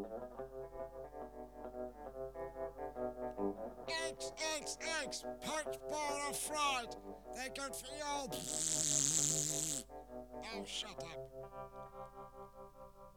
Eggs, poached, boiled or fried. They're good for you. Oh, shut up.